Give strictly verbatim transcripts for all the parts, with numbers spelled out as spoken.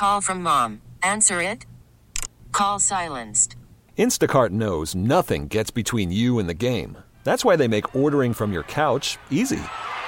call from mom. Answer it. Call silenced. Instacart knows nothing gets between you and the game. That's why they make ordering from your couch easy.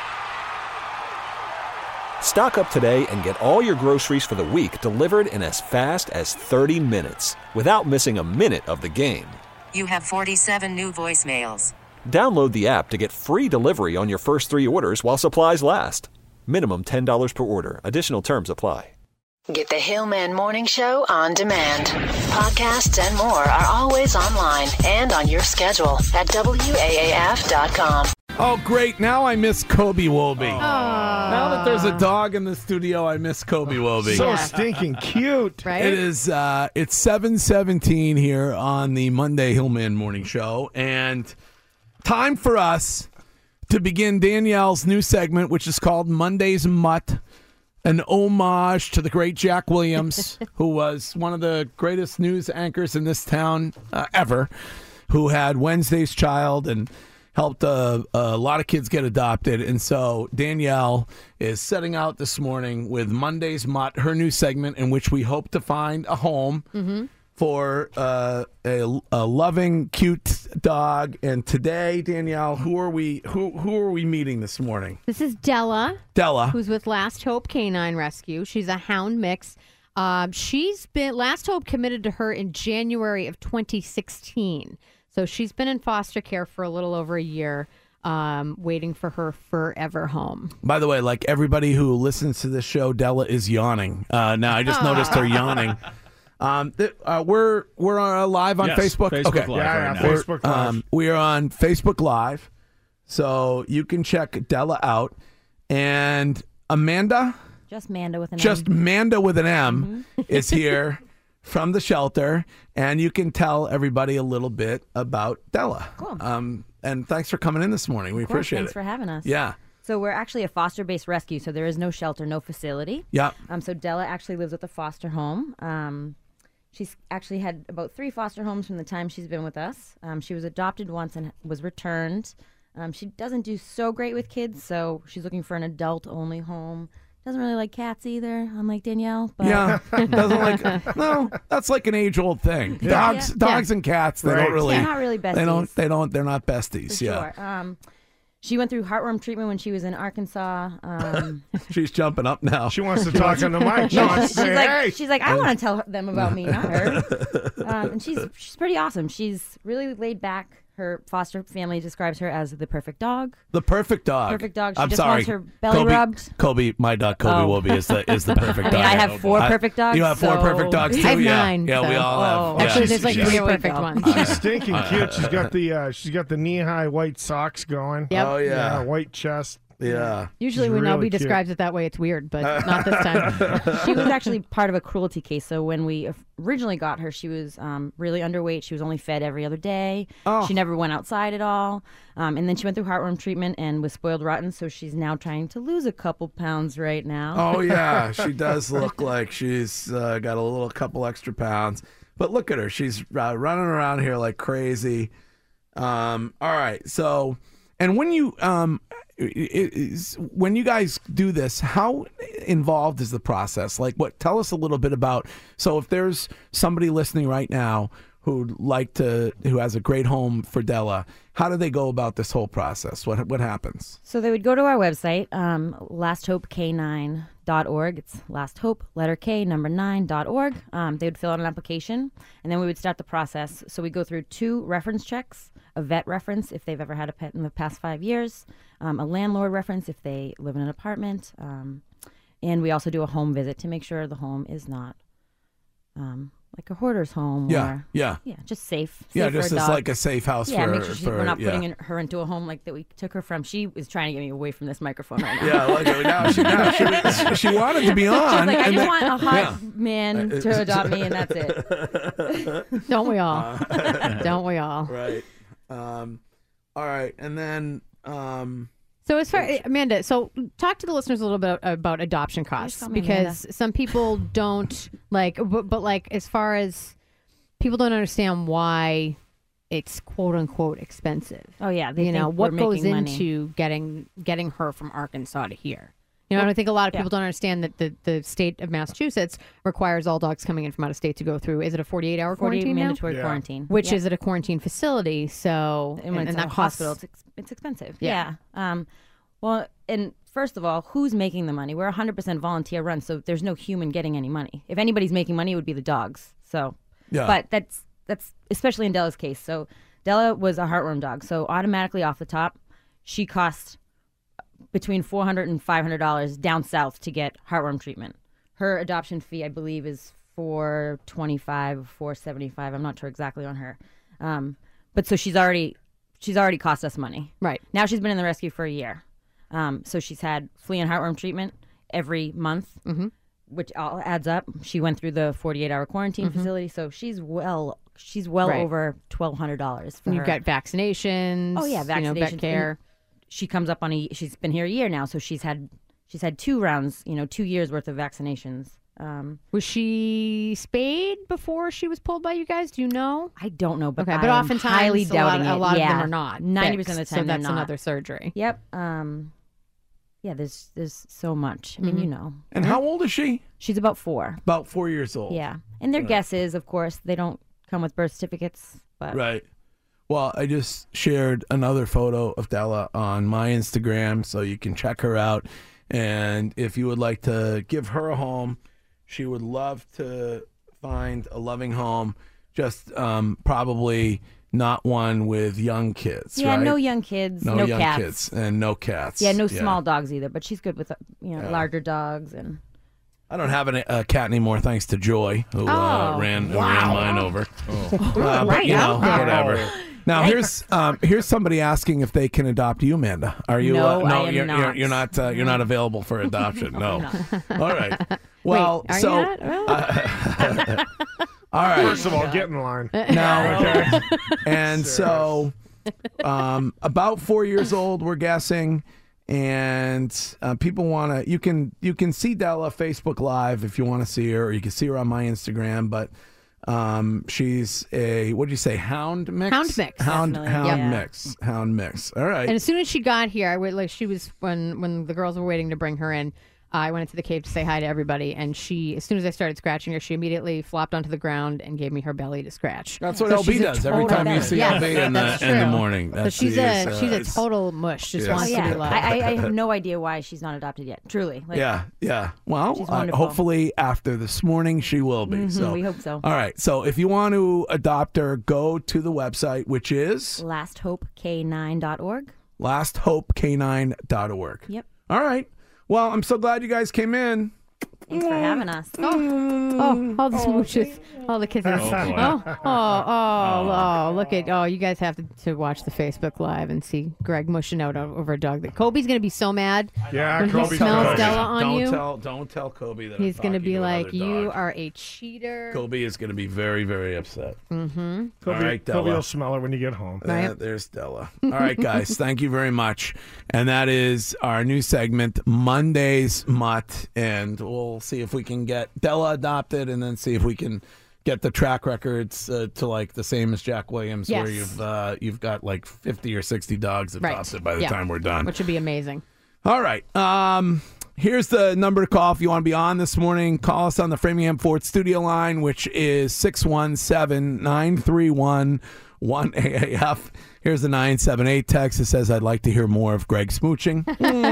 Stock up today and get all your groceries for the week delivered in as fast as thirty minutes without missing a minute of the game. You have forty-seven new voicemails. Download the app to get free delivery on your first three orders while supplies last. Minimum ten dollars per order. Additional terms apply. Get the Hillman Morning Show on demand. Podcasts and more are always online and on your schedule at W A A F dot com. Oh, great. Now I miss Kobe Wolby. Aww. Now that there's a dog in the studio, I miss Kobe Wolby. So stinking cute. Right? It is, uh, it's seven seventeen here on the Monday Hillman Morning Show, and time for us to begin Danielle's new segment, which is called Monday's Mutt, an homage to the great Jack Williams, who was one of the greatest news anchors in this town uh, ever, who had Wednesday's Child and helped uh, a lot of kids get adopted. And so Danielle is setting out this morning with Monday's Mutt, her new segment in which we hope to find a home Mm-hmm. for uh, a, a loving, cute dog. And today, Danielle, who are we? Who who are we meeting this morning? This is Della, Della. who's with Last Hope Canine Rescue. She's a hound mix. Um, she's been Last Hope committed to her in January of twenty sixteen. So she's been in foster care for a little over a year, um, waiting for her forever home. By the way, like everybody who listens to this show, Della is yawning. Uh, now I just noticed her yawning. Um, th- uh, we're we're uh, live on Yes, Facebook. Facebook okay, Live yeah, right yeah, now. we're, Facebook Live. Um, we are on Facebook Live, so you can check Della out. And Amanda, Just Manda with an just M. Manda with an M, is here from the shelter, and you can tell everybody a little bit about Della. Cool. Um, and thanks for coming in this morning. We Of course, appreciate thanks it. for having us. Yeah. So we're actually a foster-based rescue, so there is no shelter, no facility. Yeah. Um. So Della actually lives at the foster home. Um, she's actually had about three foster homes from the time she's been with us. Um, she was adopted once and was returned. Um, she doesn't do so great with kids, so she's looking for an adult-only home. Doesn't really like cats either, unlike Danielle. But Yeah, doesn't like. No, that's like an age-old thing. Dogs, Yeah. dogs, Yeah. and cats. They Right. don't really. They're not really besties. They don't. They don't. They're not besties. For yeah. sure. Um, she went through heartworm treatment when she was in Arkansas. Um, She's jumping up now. She wants to talk on the mic. She wants to she's say, like, hey. she's like, I want to tell them about me, not her. Um, and she's she's pretty awesome. She's really laid back. Her foster family describes her as the perfect dog. The perfect dog. Perfect dog. She I'm just sorry. wants her belly Kobe, rubbed. Kobe, my dog, Kobe Oh. Wolby is the is the perfect I mean, dog. I have four I- perfect dogs. You have four so- perfect dogs too. I have yeah. nine, Yeah, we so- all Oh. have. Yeah. Actually, there's like she's- three Here we perfect go. ones. She's stinking cute. She's got the uh, she's got the knee high white socks going. Yep. Oh Yeah, yeah. white chest. Yeah. Usually She's when really Nobby cute. describes it that way, it's weird, but not this time. She was actually part of a cruelty case. So when we originally got her, she was um, really underweight. She was only fed every other day. Oh. She never went outside at all. Um, and then she went through heartworm treatment and was spoiled rotten. So she's now trying to lose a couple pounds right now. Oh yeah, she does look like she's uh, got a little couple extra pounds. But look at her; she's uh, running around here like crazy. Um, all right, so and when you um, it is, when you guys do this, how involved is the process? Like, what? Tell us a little bit about. So, if there's somebody listening right now who'd like to, who has a great home for Della, how do they go about this whole process? What what happens? So they would go to our website, um, last hope k nine dot org. It's last hope, letter K, number nine dot org. Um, they would fill out an application, and then we would start the process. So we go through two reference checks, a vet reference if they've ever had a pet in the past five years, um, a landlord reference if they live in an apartment, um, and we also do a home visit to make sure the home is not um, like a hoarder's home. Yeah, or, yeah. yeah, just safe. Yeah, safe for just a as dog. like a safe house Yeah, for, make sure she, for we're not yeah. putting in, her into a home like that we took her from. She is trying to get me away from this microphone right now. Yeah, like now she, now she, she wanted to be on. She's like, I and just then- want a hot yeah. man to adopt me, and that's it. Don't we all? Don't we all? Right. Um, all right, and then um, So as far Amanda, so talk to the listeners a little bit about adoption costs call me because some people don't like, but, but like as far as people don't understand why it's quote unquote expensive. Oh yeah, they you know think what we're goes making money. into getting getting her from Arkansas to here. You know, and I think a lot of Yeah. people don't understand that the, the state of Massachusetts requires all dogs coming in from out of state to go through. Is it a forty-eight hour forty quarantine now? mandatory Yeah. quarantine. Which Yep. is at a quarantine facility. So, and when it's and in that a costs- hospital, it's, ex- it's expensive. Yeah. Yeah. Um, well, and first of all, who's making the money? We're one hundred percent volunteer run, so there's no human getting any money. If anybody's making money, it would be the dogs. So, Yeah. but that's that's especially in Della's case. So Della was a heartworm dog, so automatically off the top, she cost between four hundred and five hundred dollars down south to get heartworm treatment. Her adoption fee, I believe, is four twenty five, four seventy five. I'm not sure exactly on her, um, but so she's already she's already cost us money. Right. Now she's been in the rescue for a year, um, so she's had flea and heartworm treatment every month, Mhm. which all adds up. She went through the forty-eight hour quarantine facility, so she's well she's well Right. over twelve hundred dollars for And her. you've got vaccinations. Oh, yeah, You know, vet vaccinations. care. She comes up on a she's been here a year now, so she's had she's had two rounds, you know, two years worth of vaccinations. Um, Was she spayed before she was pulled by you guys? Do you know? I don't know, but Okay, I but am oftentimes highly a lot, doubting a it. lot yeah. of them are not. Ninety percent of the fixed, time, so they're that's not. another surgery. Yep. Um, yeah, there's there's so much. I mean, you know, And how old is she? she's about four. About four years old. Yeah, and their guess is, of course, they don't come with birth certificates, but Right. Well, I just shared another photo of Della on my Instagram, so you can check her out. And if you would like to give her a home, she would love to find a loving home. Just um, probably not one with young kids. yeah, right? no young kids, no, no, young cats. kids, and no cats. Yeah, no small dogs either. But she's good with uh, you know Yeah. larger dogs and. I don't have a uh, cat anymore, thanks to Joy, who uh, Oh. ran, who ran mine over. Uh, but Right you know, out there. whatever. Now here's um, here's somebody asking if they can adopt you, Amanda. Are you? No, uh, no, I am you're, not. You're, you're not. Uh, you're not available for adoption. No. All right. Well, Wait, are so you not? Well, all right. First of all, get in line. Now, and so um, about four years old, we're guessing, and uh, people want to. You can you can see Della Facebook Live if you want to see her, or you can see her on my Instagram. But um, she's a what do you say? Hound mix. Hound mix. Hound Definitely, hound yeah. mix. Hound mix. All right. and as soon as she got here, I would like she was when when the girls were waiting to bring her in. I went into the cave to say hi to everybody, and she, as soon as I started scratching her, she immediately flopped onto the ground and gave me her belly to scratch. That's what So L B she's a does every total- time you see Yes, L B in the that's in the true. morning. So That's she's the- a uh, she's a it's- total mush. Just Yes. Oh wants to yeah, be loved. I, I, I have no idea why she's not adopted yet. Truly, like, Yeah, yeah. Well, She's uh, wonderful. hopefully after this morning she will be. So we hope so. All right. So if you want to adopt her, go to the website, which is last hope k nine dot org. last hope k nine dot org. Yep. All right. Well, I'm so glad you guys came in. Thanks for having us. Oh, all the smooches, all the kisses. Oh, oh, oh, oh, oh, look at, oh, you guys have to, to watch the Facebook Live and see Greg mushing out o- over a dog. That Kobe's going to be so mad Yeah, when he Kobe's smells gonna- Della on don't you. tell don't tell Kobe that I'm He's going to talking be another like, you dog. are a cheater. Kobe is going to be very very upset. Mm-hmm. Kobe, All right, Kobe Della. will smell it when you get home. Right. Uh, there's Della. All right, guys. Thank you very much. And that is our new segment, Monday's Mutt. And we'll see if we can get Della adopted and then see if we can get the track records uh, to like the same as Jack Williams, where Yes. you've uh, you've got like fifty or sixty dogs Right. adopted by the Yeah. time we're done. Which would be amazing. All right. Um, here's the number to call if you want to be on this morning. Call us on the Framingham Ford studio line, which is six one seven, nine three one, one A A F. Here's the nine seven eight text that says, I'd like to hear more of Greg smooching.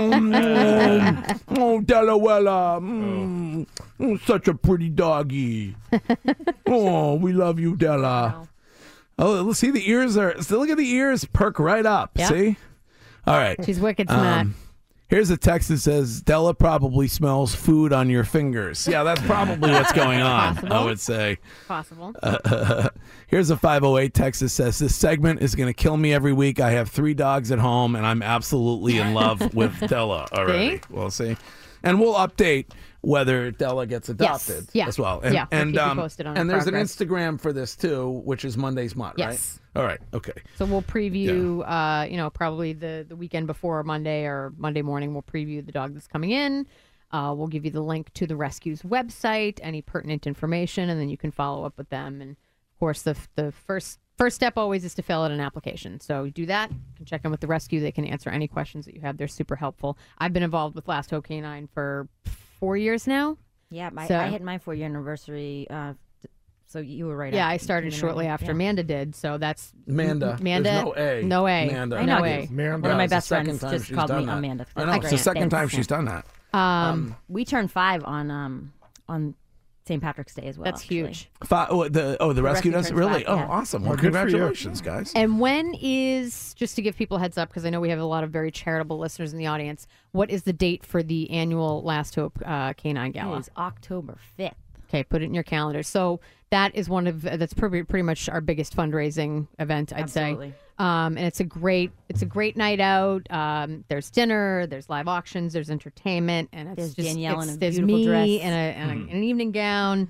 mm, oh, Delawella. Mm, oh, such a pretty doggy. Oh, we love you, Della. Oh, let's see, the ears are, so look at the ears perk right up. Yep. See? All right. She's wicked smart. Um, here's a text that says, Della probably smells food on your fingers. Yeah, that's probably what's going on, Possible. I would say. Possible. Uh, here's a five oh eight text that says, this segment is going to kill me every week. I have three dogs at home, and I'm absolutely in love with Della already. See? We'll see. And we'll update whether Della gets adopted Yeah. as well. And, Yeah, we'll and, keep you um, posted on and there's progress. an Instagram for this, too, which is Monday's Mutt, Yes. right? All right, okay. So we'll preview, uh, you know, probably the, the weekend before Monday or Monday morning, we'll preview the dog that's coming in. Uh, we'll give you the link to the rescue's website, any pertinent information, and then you can follow up with them. And, of course, the the first first step always is to fill out an application. So you do that. You can check in with the rescue. They can answer any questions that you have. They're super helpful. I've been involved with Last Hope Canine for four years now. Yeah, I, So- I hit my four year anniversary. Uh, so you were right. Yeah, after- I started you came in shortly right- after yeah. Amanda did. So that's Amanda. Amanda. There's no A. No A. Amanda. I No know. A. Amanda. One of my It's the best second friends time just she's called done me that. Amanda. I know. That's It's the great. second time Thanks. she's done that. Um, We turned five on um on Saint Patrick's Day as well. that's actually. huge. Fi- oh, the, oh, the, rescue rescue does? turns Really? five, Oh, yeah. awesome. Well, Well, good for you. congratulations, guys. And when is, just to give people a heads up, because I know we have a lot of very charitable listeners in the audience, what is the date for the annual Last Hope uh, Canine It Gala? is October fifth. Okay, put it in your calendar. So that is one of, that's pretty, pretty much our biggest fundraising event, I'd Absolutely. say. Um, and it's a great, it's a great night out. Um, there's dinner, there's live auctions, there's entertainment, and it's There's just, Danielle it's, in a there's beautiful me dress. in, a, in, a, in an evening gown.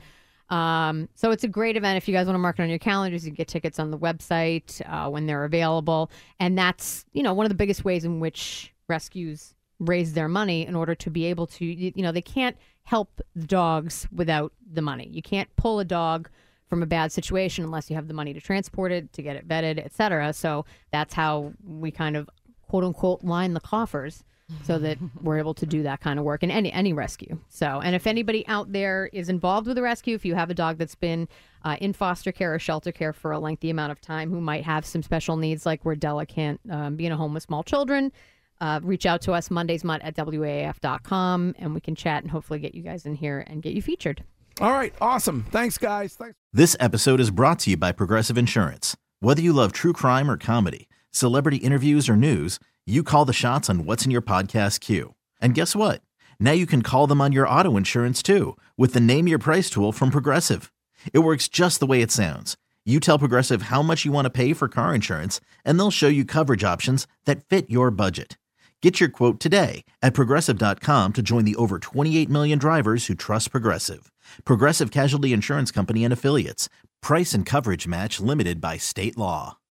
Um, so it's a great event. If you guys want to mark it on your calendars, you can get tickets on the website uh, when they're available. And that's, you know, one of the biggest ways in which rescues raise their money in order to be able to, you you know, they can't help the dogs without the money. You can't pull a dog from a bad situation unless you have the money to transport it, to get it vetted, et cetera. So that's how we kind of, quote unquote, line the coffers so that we're able to do that kind of work in any any rescue. So, and if anybody out there is involved with a rescue, if you have a dog that's been uh, in foster care or shelter care for a lengthy amount of time, who might have some special needs, like where Della can't um, be in a home with small children, uh, reach out to us, mondaysmutt at W A A F dot com, and we can chat and hopefully get you guys in here and get you featured. All right. Awesome. Thanks, guys. Thanks. This episode is brought to you by Progressive Insurance. Whether you love true crime or comedy, celebrity interviews or news, you call the shots on what's in your podcast queue. And guess what? Now you can call them on your auto insurance too with the Name Your Price tool from Progressive. It works just the way it sounds. You tell Progressive how much you want to pay for car insurance, and they'll show you coverage options that fit your budget. Get your quote today at Progressive dot com to join the over twenty-eight million drivers who trust Progressive. Progressive Casualty Insurance Company and Affiliates. Price and coverage match limited by state law.